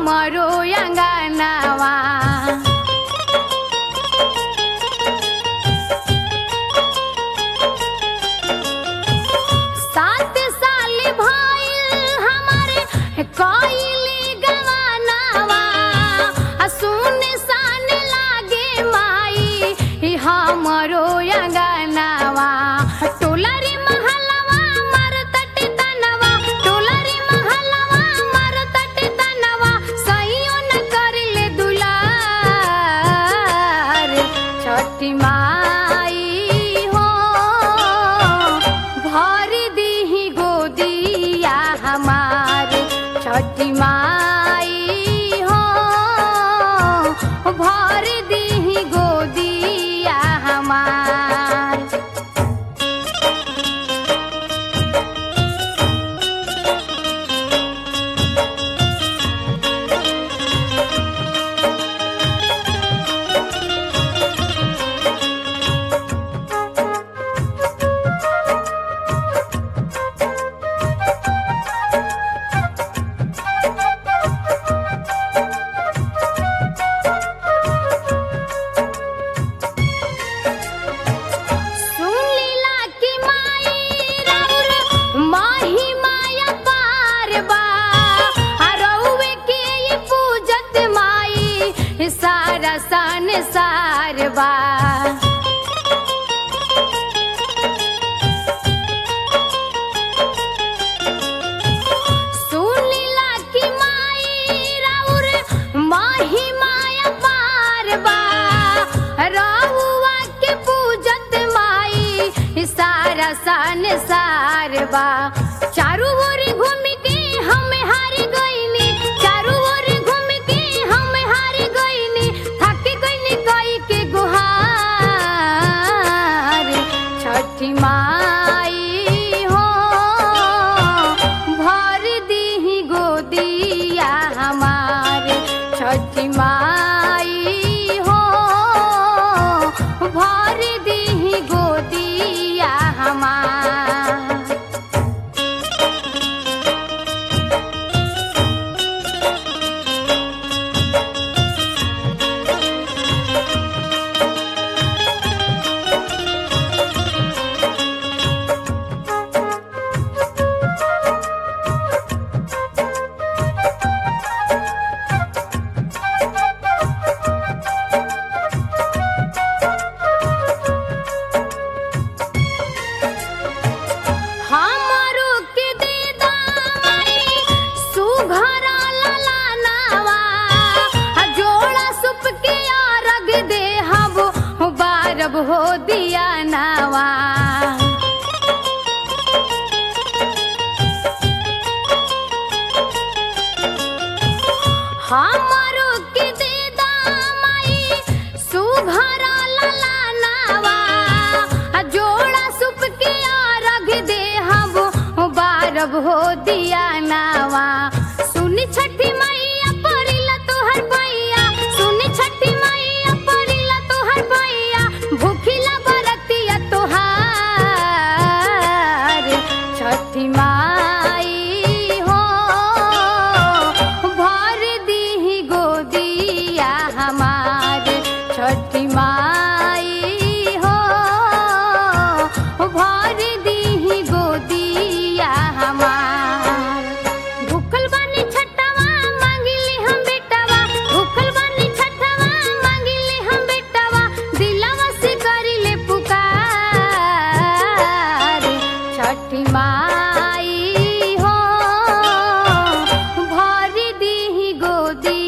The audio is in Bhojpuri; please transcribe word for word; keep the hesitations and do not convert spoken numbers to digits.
हमरो अंगनवा। सात साल भइल हमारे कइली गवानवा, सुन सान लागे माई हमरो अंगनवा। टोलरी महलवा मर तट तनवा, टोलरी महलवा मर तट तनवा, सहियो न करले दुलार। छठी माई हो भर दीही गोदिया हमार। छठी माई हो भर दीही गोदिया हमार। सारा संसार बा सुनीला की माई राउर माही माया पार बा। रहुआ के पूजत माई सारा संसार बा। चारू ओर घूम के हम हार गईनी, चारू ओर घूम के हम हार गईनी, थक गईनी गई के गुहार। छठी माई हो भर दीही गोदिया हमार। छठी माई हो भर दीही गोदिया हमार। हमरो के दे दाई सुघरा ललनावा, जोड़ा सुप के आरग दे हब बारब हो दिया नावा। हमरो के दे दाई सुघरा ललनावा, जोड़ा सुप के आरग दे हब बारब हो दिया नावा। सुन छठी मैया परिला तोहर पैया, सुन छठी मैया परिला तोहर पैया, भूखिला बरतिया तोहार। छठी माई हो भर दीही गोदिया हमार। छठी माई हो भर दीही गोदिया हमार। भूखल बानी छठवा मांगिली हम बेटवा, भूखल बानी छठवा मांगिली हम बेटवा, दिलवा से करिले पुकार। छठी माई हो भर दीही गोदी